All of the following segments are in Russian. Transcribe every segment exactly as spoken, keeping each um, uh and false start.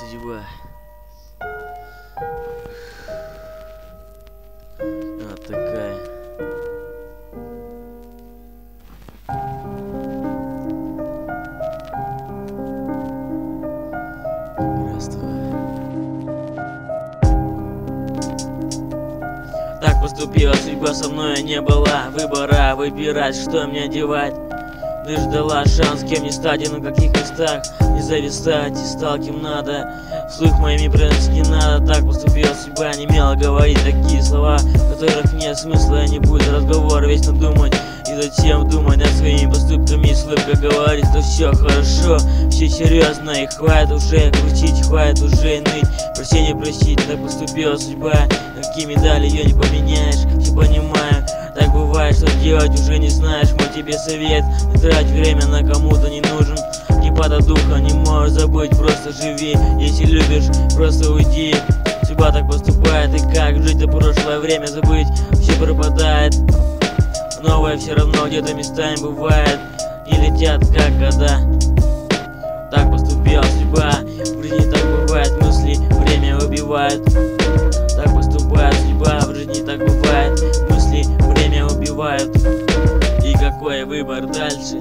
судьба. Вот такая. Так поступила судьба со мной, не было выбора выбирать, что мне одевать. Ты ждала шанс, кем не стать и на каких местах не зависать, и стал кем надо. Вслух моими произносить не надо. Так поступила судьба, не имела говорить такие слова, в которых нет смысла, не будет разговора, вечно думать и затем думать над своими поступками и слабо говорить, что все хорошо, все серьезно и хватит уже крутить, хватит уже ныть, прощения просить. Так поступила судьба, какие медали ее не поменяешь, все понимаю. Так бывает, что делать уже не знаешь, мой тебе совет: не трать время на кому-то не нужен. Не падай духа, не можешь забыть, просто живи. Если любишь, просто уйди. Судьба так поступает, и как жить-то прошлое время забыть? Все пропадает, новое все равно где-то местами бывает, и летят как года. Так поступила судьба, в жизни так бывает, мысли время убивает. Так поступает судьба, в жизни так бывает, мысли время убивают. И какой выбор дальше?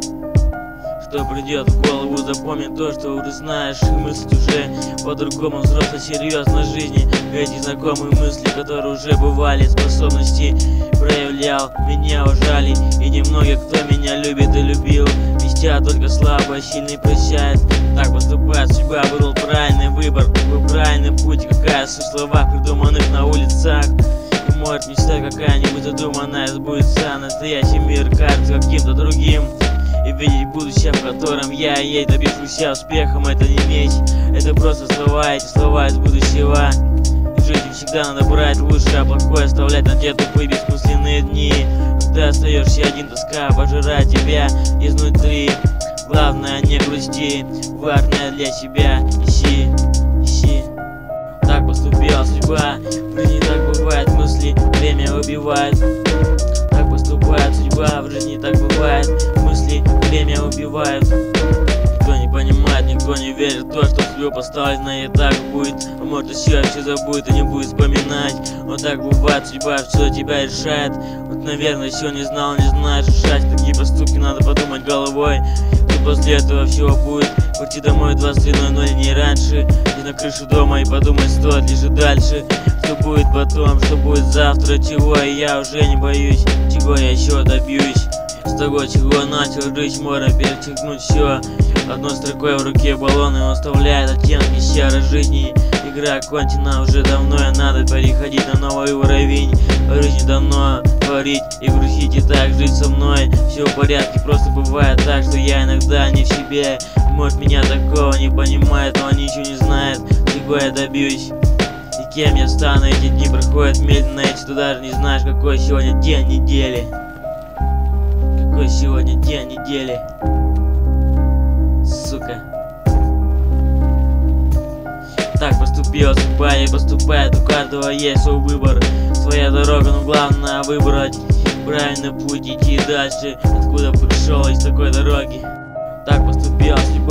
Что придет в голову, запомни то, что уже знаешь, и мыслить уже по-другому, взросло, серьезно жизни. Эти знакомые мысли, которые уже бывали, способности проявлял, меня ужали, и немногие, кто меня любит и любил. Мстя только слабо, сильный прощает. Так поступает судьба, выбрал правильный выбор, какой правильный путь, какая суть в словах, придуманных на улицах. И может мечта какая-нибудь задуманная сбудется, настоящий мир кажется каким-то другим. И видеть будущее, в котором я и ей добьюсь успехом, это не меч, это просто слова, эти слова из будущего. В жизни всегда надо брать лучшее, а плохое оставлять на те тупые бессмысленные дни. Когда остаешься один, тоска пожирает тебя изнутри. Главное не грусти, важное для себя ищи, ищи. Так поступила судьба, в жизни так бывает, мысли время убивает. Так поступает судьба, в жизни так бывает, мысли время убивают. Никто не понимает, никто не верит в то, что судьба поставлена и так будет. А может еще все забудет и не будет вспоминать. Вот так бывает, судьба все тебя решает. Вот наверное еще не знал, не знаешь решать. Такие поступки надо подумать головой. И после этого всего будет. Пойти домой двадцать три ноль ноль, не раньше. И на крышу дома и подумать, стоит ли жить дальше. Что будет потом, что будет завтра, чего и я уже не боюсь. Чего я еще добьюсь. С того, чего начал жить, можно перечеркнуть все. Одной строкой в руке баллоны он оставляет оттенки серой жизни. Игра окончена уже давно, и надо переходить на новый уровень. В жизни давно творить и грустить, и так жить со мной. Все в порядке, просто бывает так, что я иногда не в себе. Может меня такого не понимает, но он ничего не знает, чего я добьюсь. И кем я стану, эти дни проходят медленно, и ты даже не знаешь, какой сегодня день недели. Какой сегодня день недели, сука. Так поступила судьба и поступает, у каждого есть свой выбор, своя дорога, но главное выбрать правильный путь, идти дальше, откуда пришел из такой дороги. Так поступила судьба.